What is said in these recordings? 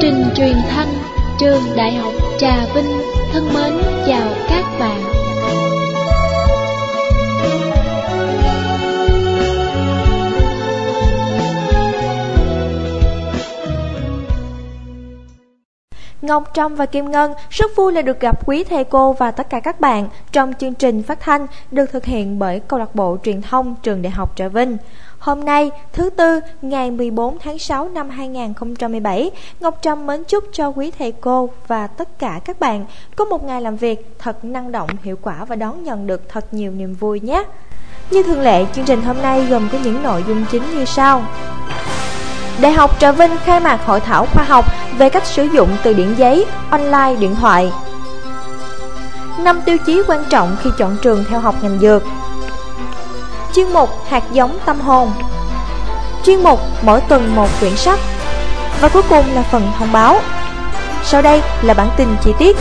trình truyền thanh Trường Đại học Trà Vinh thân mến chào các bạn. Ngọc Trâm và Kim Ngân rất vui là được gặp quý thầy cô và tất cả các bạn trong chương trình phát thanh được thực hiện bởi Câu lạc bộ Truyền thông Trường Đại học Trà Vinh. Hôm nay, thứ Tư, ngày 14 tháng 6 năm 2017, Ngọc Trâm mến chúc cho quý thầy cô và tất cả các bạn có một ngày làm việc thật năng động, hiệu quả và đón nhận được thật nhiều niềm vui nhé. Như thường lệ, chương trình hôm nay gồm có những nội dung chính như sau. Đại học Trà Vinh khai mạc hội thảo khoa học về cách sử dụng từ điển giấy, online, điện thoại. 5 tiêu chí quan trọng khi chọn trường theo học ngành dược. Chuyên mục hạt giống tâm hồn. Chuyên mục mỗi tuần một quyển sách. Và cuối cùng là phần thông báo. Sau đây là bản tin chi tiết.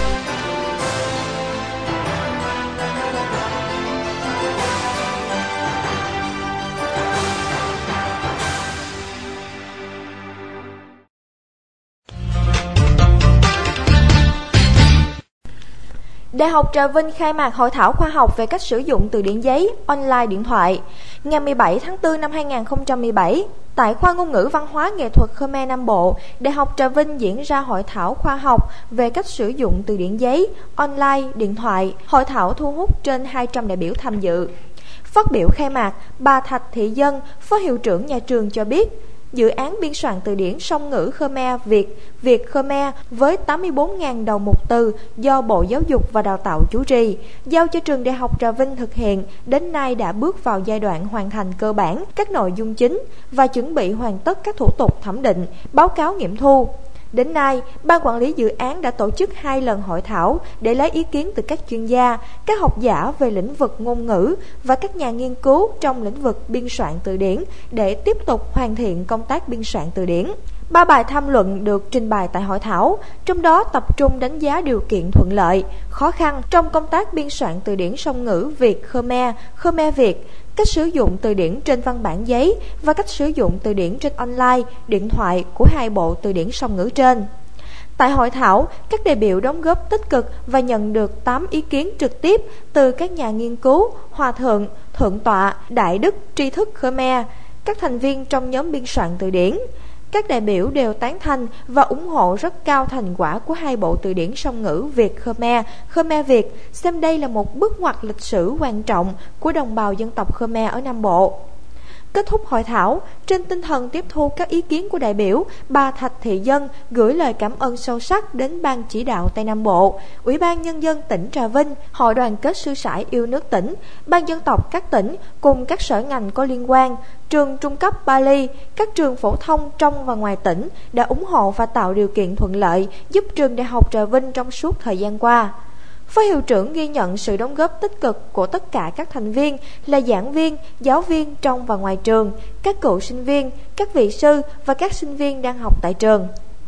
Đại học Trà Vinh khai mạc hội thảo khoa học về cách sử dụng từ điển giấy, online, điện thoại. Ngày 17 tháng 4 năm 2017, tại khoa ngôn ngữ văn hóa nghệ thuật Khmer Nam Bộ, Đại học Trà Vinh diễn ra hội thảo khoa học về cách sử dụng từ điển giấy, online, điện thoại. Hội thảo thu hút trên 200 đại biểu tham dự. Phát biểu khai mạc, bà Thạch Thị Dân, Phó Hiệu trưởng nhà trường cho biết, dự án biên soạn từ điển song ngữ Khmer Việt Khmer với 84.000 đầu mục từ do Bộ Giáo dục và Đào tạo chủ trì, giao cho trường Đại học Trà Vinh thực hiện, đến nay đã bước vào giai đoạn hoàn thành cơ bản các nội dung chính và chuẩn bị hoàn tất các thủ tục thẩm định, báo cáo nghiệm thu. Đến nay, Ban quản lý dự án đã tổ chức 2 lần hội thảo để lấy ý kiến từ các chuyên gia, các học giả về lĩnh vực ngôn ngữ và các nhà nghiên cứu trong lĩnh vực biên soạn từ điển để tiếp tục hoàn thiện công tác biên soạn từ điển. 3 bài tham luận được trình bày tại hội thảo, trong đó tập trung đánh giá điều kiện thuận lợi, khó khăn trong công tác biên soạn từ điển song ngữ Việt Khmer, Khmer Việt, cách sử dụng từ điển trên văn bản giấy và cách sử dụng từ điển trên online, điện thoại của 2 bộ từ điển song ngữ trên. Tại hội thảo, các đại biểu đóng góp tích cực và nhận được 8 ý kiến trực tiếp từ các nhà nghiên cứu, hòa thượng, thượng tọa, đại đức, tri thức Khmer, các thành viên trong nhóm biên soạn từ điển. Các đại biểu đều tán thành và ủng hộ rất cao thành quả của 2 bộ từ điển song ngữ Việt Khmer, Khmer Việt, xem đây là một bước ngoặt lịch sử quan trọng của đồng bào dân tộc Khmer ở Nam Bộ. Kết thúc hội thảo, trên tinh thần tiếp thu các ý kiến của đại biểu, bà Thạch Thị Dân gửi lời cảm ơn sâu sắc đến Ban chỉ đạo Tây Nam Bộ, Ủy ban Nhân dân tỉnh Trà Vinh, Hội đoàn kết sư sãi yêu nước tỉnh, Ban dân tộc các tỉnh cùng các sở ngành có liên quan, trường trung cấp Bali, các trường phổ thông trong và ngoài tỉnh đã ủng hộ và tạo điều kiện thuận lợi giúp trường Đại học Trà Vinh trong suốt thời gian qua. Phó hiệu trưởng ghi nhận sự đóng góp tích cực của tất cả các thành viên là giảng viên, giáo viên trong và ngoài trường, các cựu sinh viên, các vị sư và các sinh viên đang học tại trường.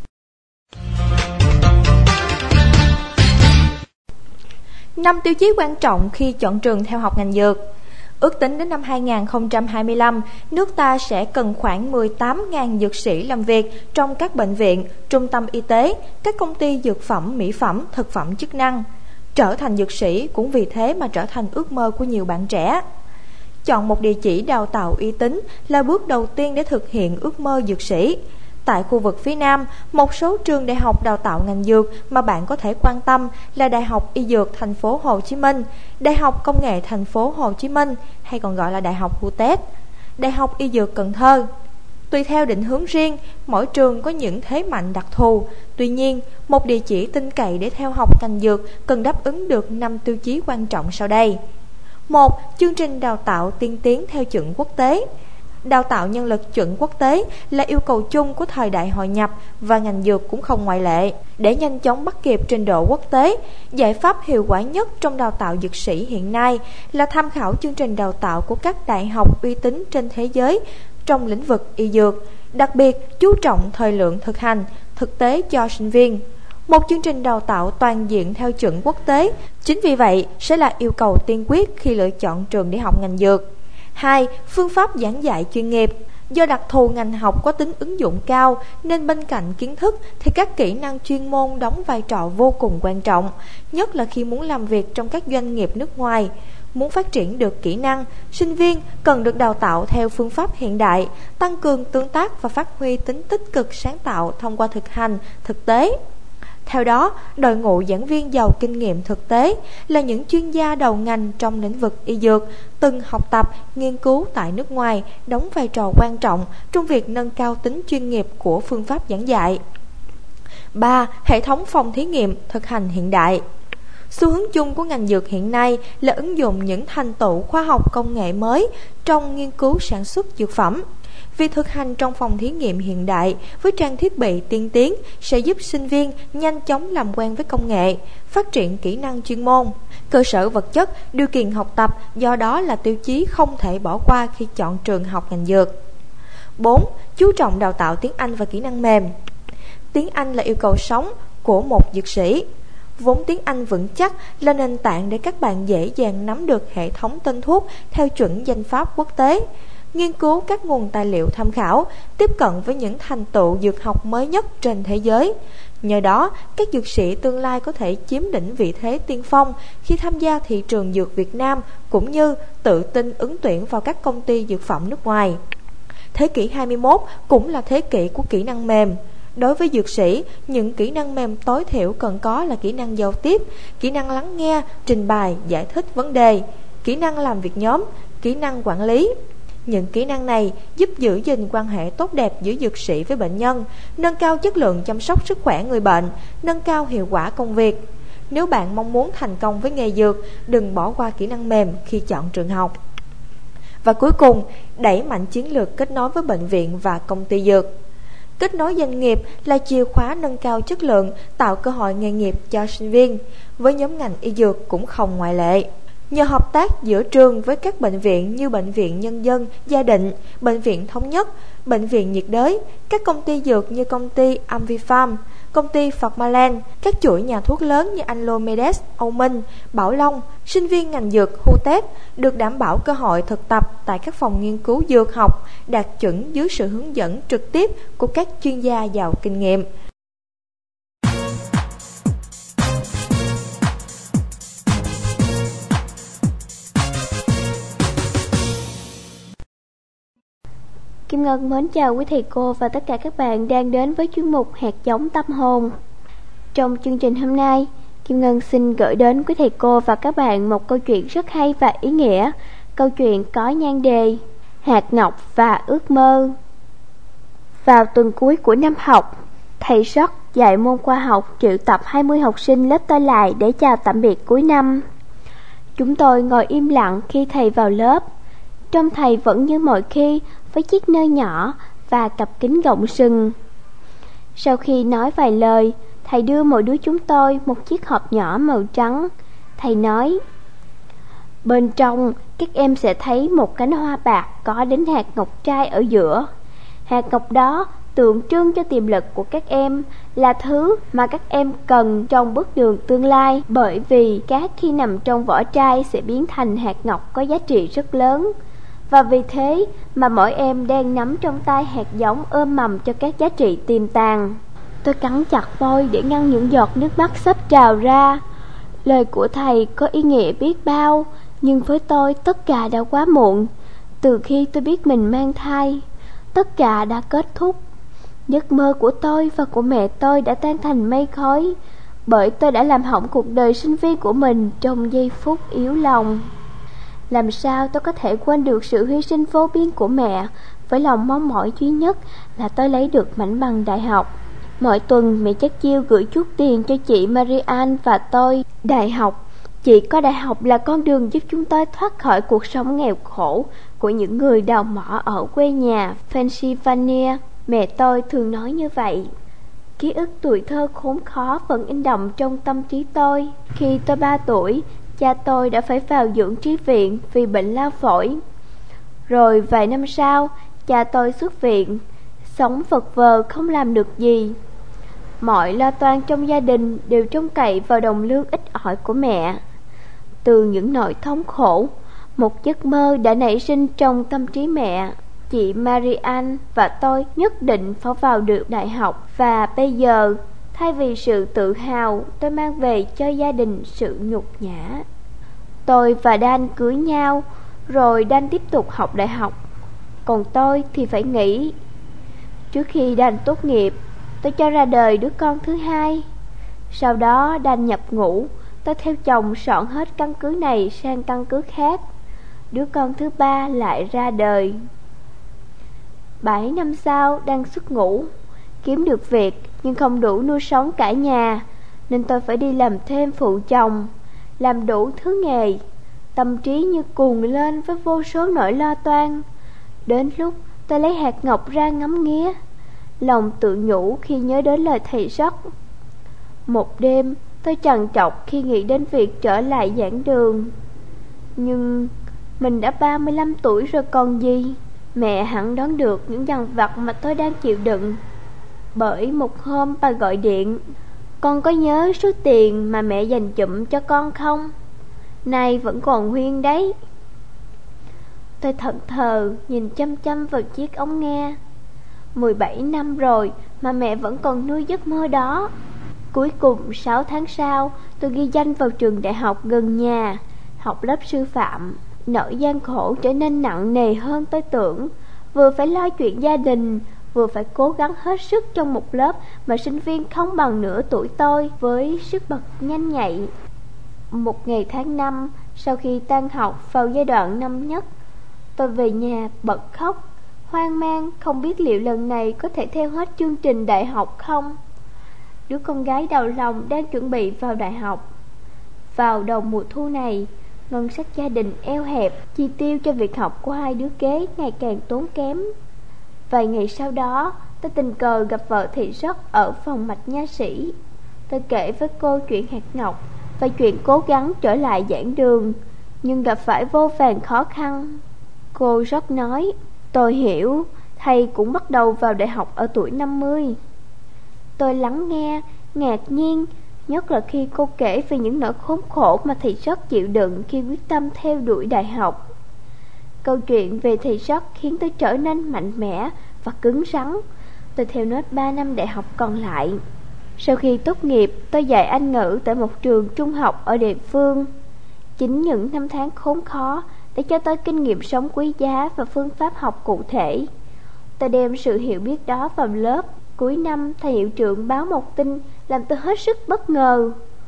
Năm tiêu chí quan trọng khi chọn trường theo học ngành dược. Ước tính đến năm 2025, nước ta sẽ cần khoảng 18.000 dược sĩ làm việc trong các bệnh viện, trung tâm y tế, các công ty dược phẩm, mỹ phẩm, thực phẩm chức năng. Trở thành dược sĩ cũng vì thế mà trở thành ước mơ của nhiều bạn trẻ. Chọn một địa chỉ đào tạo uy tín là bước đầu tiên để thực hiện ước mơ dược sĩ. Tại khu vực phía Nam, một số trường đại học đào tạo ngành dược mà bạn có thể quan tâm là Đại học Y Dược Thành phố Hồ Chí Minh, Đại học Công nghệ Thành phố Hồ Chí Minh hay còn gọi là Đại học HUTET, Đại học Y Dược Cần Thơ. Tùy theo định hướng riêng, mỗi trường có những thế mạnh đặc thù. Tuy nhiên, một địa chỉ tin cậy để theo học ngành dược cần đáp ứng được 5 tiêu chí quan trọng sau đây. 1. Chương trình đào tạo tiên tiến theo chuẩn quốc tế. Đào tạo nhân lực chuẩn quốc tế là yêu cầu chung của thời đại hội nhập và ngành dược cũng không ngoại lệ. Để nhanh chóng bắt kịp trình độ quốc tế, giải pháp hiệu quả nhất trong đào tạo dược sĩ hiện nay là tham khảo chương trình đào tạo của các đại học uy tín trên thế giới trong lĩnh vực y dược, đặc biệt chú trọng thời lượng thực hành, thực tế cho sinh viên. Một chương trình đào tạo toàn diện theo chuẩn quốc tế, chính vì vậy sẽ là yêu cầu tiên quyết khi lựa chọn trường để học ngành dược. 2. Phương pháp giảng dạy chuyên nghiệp. Do đặc thù ngành học có tính ứng dụng cao nên bên cạnh kiến thức thì các kỹ năng chuyên môn đóng vai trò vô cùng quan trọng, nhất là khi muốn làm việc trong các doanh nghiệp nước ngoài. Muốn phát triển được kỹ năng, sinh viên cần được đào tạo theo phương pháp hiện đại, tăng cường tương tác và phát huy tính tích cực sáng tạo thông qua thực hành, thực tế. Theo đó, đội ngũ giảng viên giàu kinh nghiệm thực tế là những chuyên gia đầu ngành trong lĩnh vực y dược, từng học tập, nghiên cứu tại nước ngoài, đóng vai trò quan trọng trong việc nâng cao tính chuyên nghiệp của phương pháp giảng dạy. 3. Hệ thống phòng thí nghiệm thực hành hiện đại. Xu hướng chung của ngành dược hiện nay là ứng dụng những thành tựu khoa học công nghệ mới trong nghiên cứu sản xuất dược phẩm. Việc thực hành trong phòng thí nghiệm hiện đại với trang thiết bị tiên tiến sẽ giúp sinh viên nhanh chóng làm quen với công nghệ, phát triển kỹ năng chuyên môn. Cơ sở vật chất, điều kiện học tập do đó là tiêu chí không thể bỏ qua khi chọn trường học ngành dược. 4. Chú trọng đào tạo tiếng Anh và kỹ năng mềm. Tiếng Anh là yêu cầu sống của một dược sĩ. Vốn tiếng Anh vững chắc là nền tảng để các bạn dễ dàng nắm được hệ thống tên thuốc theo chuẩn danh pháp quốc tế, nghiên cứu các nguồn tài liệu tham khảo, tiếp cận với những thành tựu dược học mới nhất trên thế giới. Nhờ đó, các dược sĩ tương lai có thể chiếm lĩnh vị thế tiên phong khi tham gia thị trường dược Việt Nam, cũng như tự tin ứng tuyển vào các công ty dược phẩm nước ngoài. Thế kỷ 21 cũng là thế kỷ của kỹ năng mềm. Đối với dược sĩ, những kỹ năng mềm tối thiểu cần có là kỹ năng giao tiếp, kỹ năng lắng nghe, trình bày, giải thích vấn đề, kỹ năng làm việc nhóm, kỹ năng quản lý. Những kỹ năng này giúp giữ gìn quan hệ tốt đẹp giữa dược sĩ với bệnh nhân, nâng cao chất lượng chăm sóc sức khỏe người bệnh, nâng cao hiệu quả công việc. Nếu bạn mong muốn thành công với nghề dược, đừng bỏ qua kỹ năng mềm khi chọn trường học. Và cuối cùng, đẩy mạnh chiến lược kết nối với bệnh viện và công ty dược. Kết nối doanh nghiệp là chìa khóa nâng cao chất lượng, tạo cơ hội nghề nghiệp cho sinh viên. Với nhóm ngành y dược cũng không ngoại lệ. Nhờ hợp tác giữa trường với các bệnh viện như Bệnh viện Nhân dân, Gia Định, Bệnh viện Thống nhất, Bệnh viện nhiệt đới, các công ty dược như công ty Amvifarm, công ty Pharmaland, các chuỗi nhà thuốc lớn như Anlomedes, Âu Minh, Bảo Long, sinh viên ngành dược HUTEP được đảm bảo cơ hội thực tập tại các phòng nghiên cứu dược học đạt chuẩn dưới sự hướng dẫn trực tiếp của các chuyên gia giàu kinh nghiệm. Kim Ngân mến chào quý thầy cô và tất cả các bạn đang đến với chuyên mục Hạt giống tâm hồn. Trong chương trình hôm nay, Kim Ngân xin gửi đến quý thầy cô và các bạn một câu chuyện rất hay và ý nghĩa. Câu chuyện có nhan đề Hạt ngọc và ước mơ. Vào tuần cuối của năm học, thầy George dạy môn khoa học triệu tập 20 học sinh lớp tôi lại để chào tạm biệt cuối năm. Chúng tôi ngồi im lặng khi thầy vào lớp. Trông thầy vẫn như mọi khi, với chiếc nơ nhỏ và cặp kính gọng sừng. Sau khi nói vài lời, thầy đưa mỗi đứa chúng tôi một chiếc hộp nhỏ màu trắng. Thầy nói, bên trong các em sẽ thấy một cánh hoa bạc có đến hạt ngọc trai ở giữa. Hạt ngọc đó tượng trưng cho tiềm lực của các em, là thứ mà các em cần trong bước đường tương lai, bởi vì cát khi nằm trong vỏ trai sẽ biến thành hạt ngọc có giá trị rất lớn. Và vì thế mà mỗi em đang nắm trong tay hạt giống ươm mầm cho các giá trị tiềm tàng. Tôi cắn chặt môi để ngăn những giọt nước mắt sắp trào ra. Lời của thầy có ý nghĩa biết bao, nhưng với tôi tất cả đã quá muộn. Từ khi tôi biết mình mang thai, tất cả đã kết thúc. Giấc mơ của tôi và của mẹ tôi đã tan thành mây khói, bởi tôi đã làm hỏng cuộc đời sinh viên của mình trong giây phút yếu lòng. Làm sao tôi có thể quên được sự hy sinh vô biên của mẹ, với lòng mong mỏi duy nhất là tôi lấy được mảnh bằng đại học. Mỗi tuần mẹ chắc chiêu gửi chút tiền cho chị Marianne và tôi. Đại học, chỉ có đại học là con đường giúp chúng tôi thoát khỏi cuộc sống nghèo khổ của những người đào mỏ ở quê nhà Pennsylvania. Mẹ tôi thường nói như vậy. Ký ức tuổi thơ khốn khó vẫn in đậm trong tâm trí tôi. Khi tôi 3 tuổi, cha tôi đã phải vào dưỡng trí viện vì bệnh lao phổi. Rồi vài năm sau, cha tôi xuất viện, sống vật vờ không làm được gì. Mọi lo toan trong gia đình đều trông cậy vào đồng lương ít ỏi của mẹ. Từ những nỗi thống khổ, một giấc mơ đã nảy sinh trong tâm trí mẹ. chị Marianne và tôi nhất định phải vào được đại học. Và bây giờ, thay vì sự tự hào, tôi mang về cho gia đình sự nhục nhã. Tôi và Dan cưới nhau, rồi Dan tiếp tục học đại học, còn tôi thì phải nghỉ. Trước khi Dan tốt nghiệp, tôi cho ra đời đứa con thứ hai. Sau đó Dan nhập ngũ, tôi theo chồng soạn hết căn cứ này sang căn cứ khác. Đứa con thứ ba lại ra đời. 7 năm sau, Dan xuất ngũ, kiếm được việc nhưng không đủ nuôi sống cả nhà, nên tôi phải đi làm thêm phụ chồng, làm đủ thứ nghề. Tâm trí như cuồng lên với vô số nỗi lo toan. Đến lúc tôi lấy hạt ngọc ra ngắm nghía, lòng tự nhủ khi nhớ đến lời thầy Jack. Một đêm tôi trằn trọc khi nghĩ đến việc trở lại giảng đường. Nhưng mình đã 35 tuổi rồi còn gì. Mẹ hẳn đoán được những dằn vặt mà tôi đang chịu đựng. Bởi một hôm bà gọi điện: "Con có nhớ số tiền mà mẹ dành dụm cho con không? Nay vẫn còn nguyên đấy." Tôi thẫn thờ nhìn chăm chăm vào chiếc ống nghe. 17 năm rồi mà mẹ vẫn còn nuôi giấc mơ đó. Cuối cùng 6 tháng sau, tôi ghi danh vào trường đại học gần nhà, học lớp sư phạm. Nỗi gian khổ trở nên nặng nề hơn tôi tưởng. Vừa phải lo chuyện gia đình, vừa phải cố gắng hết sức trong một lớp mà sinh viên không bằng nửa tuổi tôi, với sức bật nhanh nhạy. Một ngày tháng 5, sau khi tan học vào giai đoạn năm nhất, tôi về nhà bật khóc, hoang mang không biết liệu lần này có thể theo hết chương trình đại học không. Đứa con gái đầu lòng đang chuẩn bị vào đại học. Vào đầu mùa thu này, ngân sách gia đình eo hẹp, chi tiêu cho việc học của hai đứa kế ngày càng tốn kém. Vài ngày sau đó, tôi tình cờ gặp vợ thị rất ở phòng mạch nha sĩ. Tôi kể với cô chuyện hạt ngọc và chuyện cố gắng trở lại giảng đường, nhưng gặp phải vô vàn khó khăn. Cô rất nói: "Tôi hiểu, thầy cũng bắt đầu vào đại học ở tuổi 50. Tôi lắng nghe, ngạc nhiên, nhất là khi cô kể về những nỗi khốn khổ mà thầy rất chịu đựng khi quyết tâm theo đuổi đại học. Câu chuyện về thầy rất khiến tôi trở nên mạnh mẽ và cứng rắn. Tôi theo nốt 3 năm đại học còn lại. Sau khi tốt nghiệp, tôi dạy Anh ngữ tại một trường trung học ở địa phương. Chính những năm tháng khốn khó để cho tôi kinh nghiệm sống quý giá và phương pháp học cụ thể. Tôi đem sự hiểu biết đó vào lớp. Cuối năm, thầy hiệu trưởng báo một tin làm tôi hết sức bất ngờ.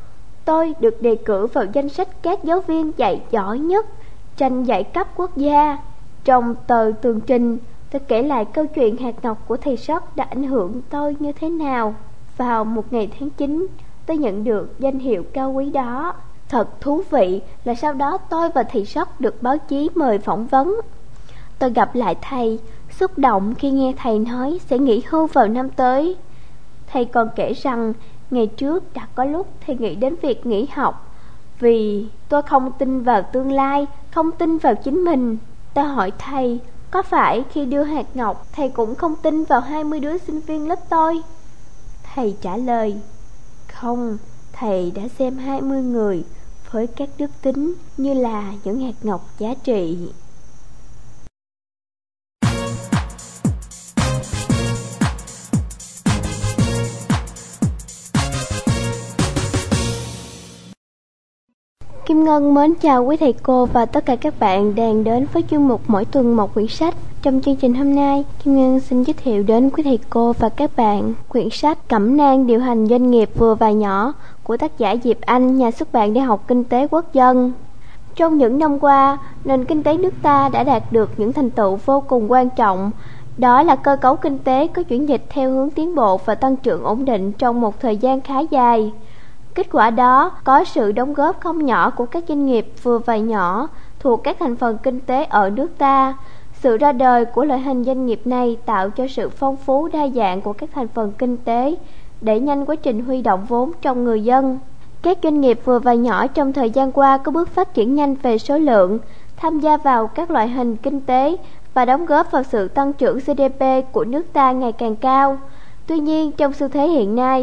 Tôi được đề cử vào danh sách các giáo viên dạy giỏi nhất, tranh giải cấp quốc gia. Trong tờ tường trình, tôi kể lại câu chuyện hạt ngọc của thầy Sóc đã ảnh hưởng tôi như thế nào. Vào một ngày tháng 9, tôi nhận được danh hiệu cao quý đó. Thật thú vị là sau đó tôi và thầy Sóc được báo chí mời phỏng vấn. Tôi gặp lại thầy, xúc động khi nghe thầy nói sẽ nghỉ hưu vào năm tới. Thầy còn kể rằng ngày trước đã có lúc thầy nghĩ đến việc nghỉ học, vì tôi không tin vào tương lai, không tin vào chính mình. Tôi hỏi thầy, có phải khi đưa hạt ngọc thầy cũng không tin vào 20 đứa sinh viên lớp tôi? Thầy trả lời, không, thầy đã xem 20 người với các đức tính như là những hạt ngọc giá trị. Kim Ngân mến chào quý thầy cô và tất cả các bạn đang đến với chuyên mục mỗi tuần một quyển sách. Trong chương trình hôm nay, Kim Ngân xin giới thiệu đến quý thầy cô và các bạn quyển sách Cẩm nang điều hành doanh nghiệp vừa và nhỏ của tác giả Diệp Anh, nhà xuất bản Đại học Kinh tế Quốc dân. Trong những năm qua, nền kinh tế nước ta đã đạt được những thành tựu vô cùng quan trọng. Đó là cơ cấu kinh tế có chuyển dịch theo hướng tiến bộ và tăng trưởng ổn định trong một thời gian khá dài. Kết quả đó có sự đóng góp không nhỏ của các doanh nghiệp vừa và nhỏ thuộc các thành phần kinh tế ở nước ta. Sự ra đời của loại hình doanh nghiệp này tạo cho sự phong phú đa dạng của các thành phần kinh tế, đẩy nhanh quá trình huy động vốn trong người dân. Các doanh nghiệp vừa và nhỏ trong thời gian qua có bước phát triển nhanh về số lượng, tham gia vào các loại hình kinh tế và đóng góp vào sự tăng trưởng GDP của nước ta ngày càng cao. Tuy nhiên, trong xu thế hiện nay,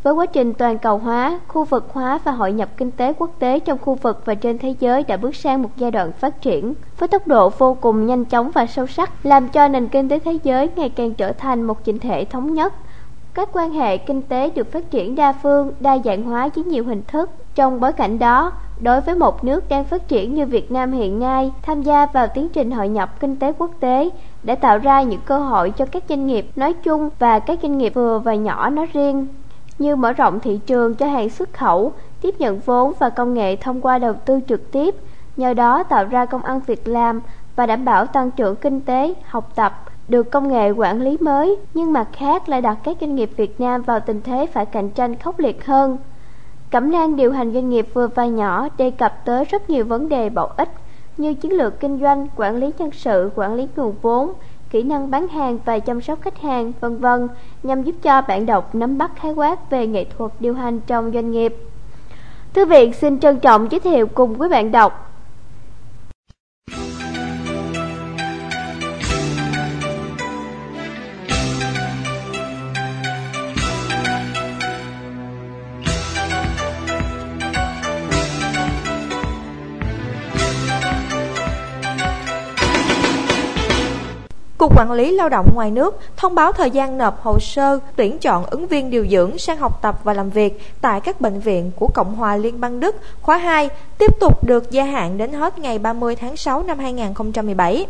Với quá trình toàn cầu hóa, khu vực hóa và hội nhập kinh tế quốc tế trong khu vực và trên thế giới đã bước sang một giai đoạn phát triển với tốc độ vô cùng nhanh chóng và sâu sắc, làm cho nền kinh tế thế giới ngày càng trở thành một chỉnh thể thống nhất. Các quan hệ kinh tế được phát triển đa phương, đa dạng hóa dưới nhiều hình thức. Trong bối cảnh đó, đối với một nước đang phát triển như Việt Nam hiện nay, tham gia vào tiến trình hội nhập kinh tế quốc tế đã tạo ra những cơ hội cho các doanh nghiệp nói chung và các doanh nghiệp vừa và nhỏ nói riêng, như mở rộng thị trường cho hàng xuất khẩu, tiếp nhận vốn và công nghệ thông qua đầu tư trực tiếp, nhờ đó tạo ra công ăn việc làm và đảm bảo tăng trưởng kinh tế, học tập, được công nghệ quản lý mới, nhưng mặt khác lại đặt các doanh nghiệp Việt Nam vào tình thế phải cạnh tranh khốc liệt hơn. Cẩm nang điều hành doanh nghiệp vừa và nhỏ đề cập tới rất nhiều vấn đề bổ ích như chiến lược kinh doanh, quản lý nhân sự, quản lý nguồn vốn, kỹ năng bán hàng và chăm sóc khách hàng, v.v. nhằm giúp cho bạn đọc nắm bắt khái quát về nghệ thuật điều hành trong doanh nghiệp. Thư viện xin trân trọng giới thiệu cùng quý bạn đọc. Cục Quản lý Lao động ngoài nước thông báo thời gian nộp hồ sơ tuyển chọn ứng viên điều dưỡng sang học tập và làm việc tại các bệnh viện của Cộng hòa Liên bang Đức khóa 2 tiếp tục được gia hạn đến hết ngày 30 tháng 6 năm 2017.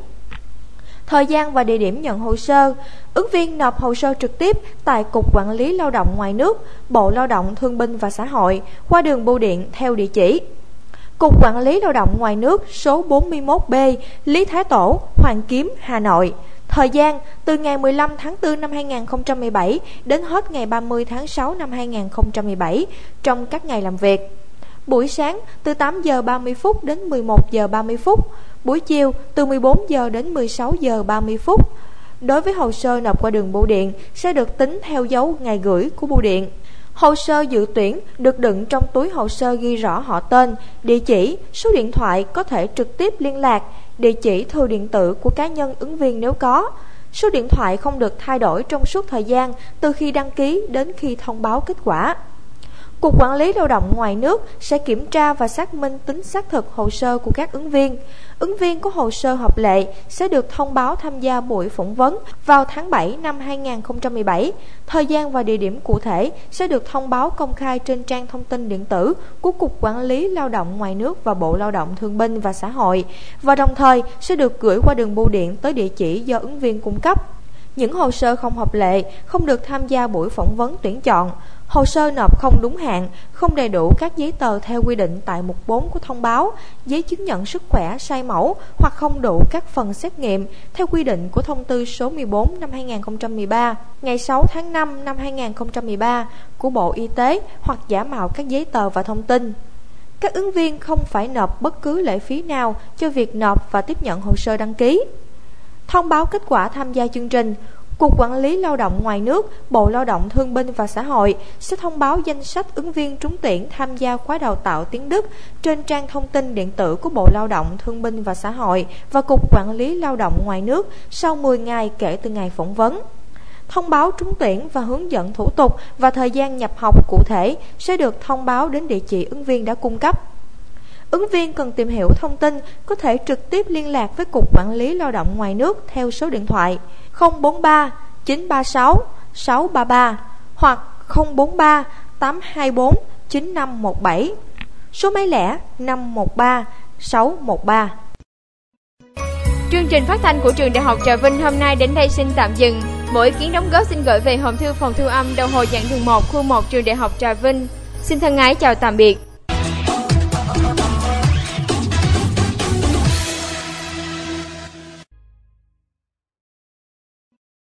Thời gian và địa điểm nhận hồ sơ: ứng viên nộp hồ sơ trực tiếp tại Cục Quản lý Lao động ngoài nước, Bộ Lao động Thương binh và Xã hội qua đường bưu điện theo địa chỉ: Cục Quản lý Lao động ngoài nước số 41B, Lý Thái Tổ, Hoàng Kiếm, Hà Nội. Thời gian từ ngày 15 tháng 4 năm 2017 đến hết ngày 30 tháng 6 năm 2017 trong các ngày làm việc. Buổi sáng từ 8 giờ 30 phút đến 11 giờ 30 phút, buổi chiều từ 14 giờ đến 16 giờ 30 phút. Đối với hồ sơ nộp qua đường bưu điện sẽ được tính theo dấu ngày gửi của bưu điện. Hồ sơ dự tuyển được đựng trong túi hồ sơ ghi rõ họ tên, địa chỉ, số điện thoại có thể trực tiếp liên lạc, địa chỉ thư điện tử của cá nhân ứng viên nếu có. Số điện thoại không được thay đổi trong suốt thời gian từ khi đăng ký đến khi thông báo kết quả. Cục Quản lý Lao động ngoài nước sẽ kiểm tra và xác minh tính xác thực hồ sơ của các ứng viên. Ứng viên có hồ sơ hợp lệ sẽ được thông báo tham gia buổi phỏng vấn vào tháng 7 năm 2017. Thời gian và địa điểm cụ thể sẽ được thông báo công khai trên trang thông tin điện tử của Cục Quản lý Lao động ngoài nước và Bộ Lao động Thương binh và Xã hội, và đồng thời sẽ được gửi qua đường bưu điện tới địa chỉ do ứng viên cung cấp. Những hồ sơ không hợp lệ không được tham gia buổi phỏng vấn tuyển chọn. Hồ sơ nộp không đúng hạn, không đầy đủ các giấy tờ theo quy định tại mục 4 của thông báo, giấy chứng nhận sức khỏe sai mẫu hoặc không đủ các phần xét nghiệm theo quy định của thông tư số 14 năm 2013, ngày 6 tháng 5 năm 2013 của Bộ Y tế hoặc giả mạo các giấy tờ và thông tin. Các ứng viên không phải nộp bất cứ lệ phí nào cho việc nộp và tiếp nhận hồ sơ đăng ký. Thông báo kết quả tham gia chương trình: Cục Quản lý Lao động ngoài nước, Bộ Lao động Thương binh và Xã hội sẽ thông báo danh sách ứng viên trúng tuyển tham gia khóa đào tạo tiếng Đức trên trang thông tin điện tử của Bộ Lao động Thương binh và Xã hội và Cục Quản lý Lao động ngoài nước sau 10 ngày kể từ ngày phỏng vấn. Thông báo trúng tuyển và hướng dẫn thủ tục và thời gian nhập học cụ thể sẽ được thông báo đến địa chỉ ứng viên đã cung cấp. Ứng viên cần tìm hiểu thông tin có thể trực tiếp liên lạc với Cục Quản lý Lao động ngoài nước theo số điện thoại 043 936 633 hoặc 043 824 9517, số máy lẻ 513 613. Chương trình phát thanh của Trường Đại học Trà Vinh hôm nay đến đây xin tạm dừng. Mỗi ý kiến đóng góp xin gửi về hòm thư phòng thu âm đầu hồi giảng đường 1 khu 1 Trường Đại học Trà Vinh. Xin thân ái chào tạm biệt.